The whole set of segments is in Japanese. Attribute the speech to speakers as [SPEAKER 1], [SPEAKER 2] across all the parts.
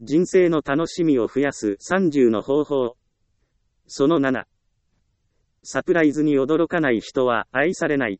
[SPEAKER 1] 人生の楽しみを増やす30の方法。その7。サプライズに驚かない人は愛されない。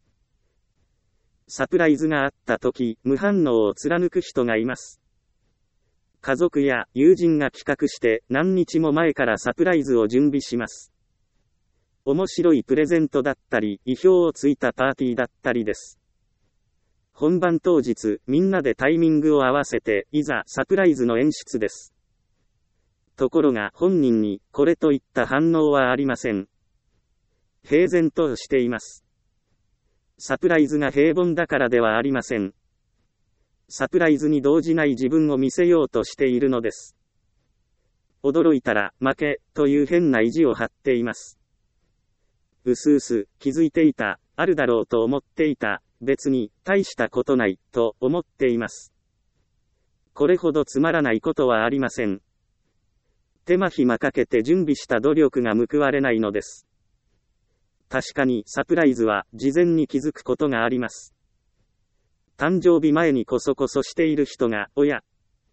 [SPEAKER 1] サプライズがあった時、無反応を貫く人がいます。家族や友人が企画して何日も前からサプライズを準備します。面白いプレゼントだったり、意表をついたパーティーだったりです。本番当日、みんなでタイミングを合わせて、いざサプライズの演出です。ところが本人に、これといった反応はありません。平然としています。サプライズが平凡だからではありません。サプライズに動じない自分を見せようとしているのです。驚いたら負けという変な意地を張っています。うすうす気づいていた、あるだろうと思っていた、別に大したことないと思っています。これほどつまらないことはありません。手間暇かけて準備した努力が報われないのです。確かにサプライズは事前に気づくことがあります。誕生日前にこそこそしている人が、おや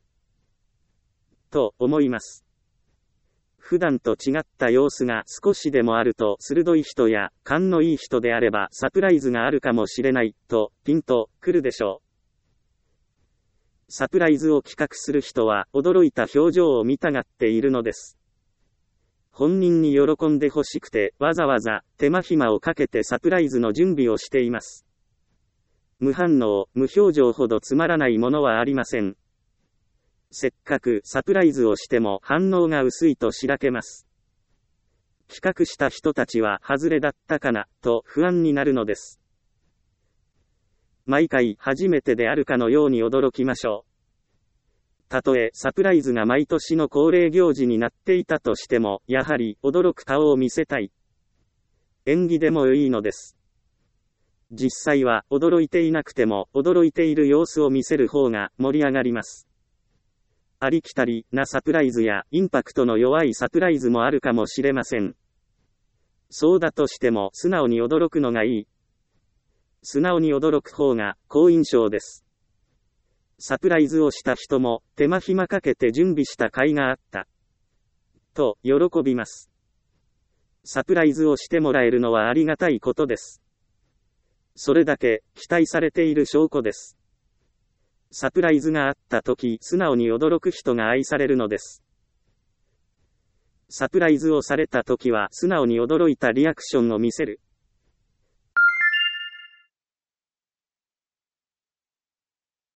[SPEAKER 1] と思います。普段と違った様子が少しでもあると鋭い人や勘のいい人であればサプライズがあるかもしれないとピンとくるでしょう。サプライズを企画する人は驚いた表情を見たがっているのです。本人に喜んでほしくてわざわざ手間暇をかけてサプライズの準備をしています。無反応、無表情ほどつまらないものはありません。せっかくサプライズをしても反応が薄いとしらけます。企画した人たちは外れだったかなと不安になるのです。毎回初めてであるかのように驚きましょう。たとえサプライズが毎年の恒例行事になっていたとしても、やはり驚く顔を見せたい。演技でもいいのです。実際は驚いていなくても驚いている様子を見せる方が盛り上がります。ありきたりなサプライズやインパクトの弱いサプライズもあるかもしれません。そうだとしても素直に驚くのがいい。素直に驚く方が好印象です。サプライズをした人も手間暇かけて準備した甲斐があったと喜びます。サプライズをしてもらえるのはありがたいことです。それだけ期待されている証拠です。サプライズがあったとき、素直に驚く人が愛されるのです。サプライズをされたときは素直に驚いたリアクションを見せる。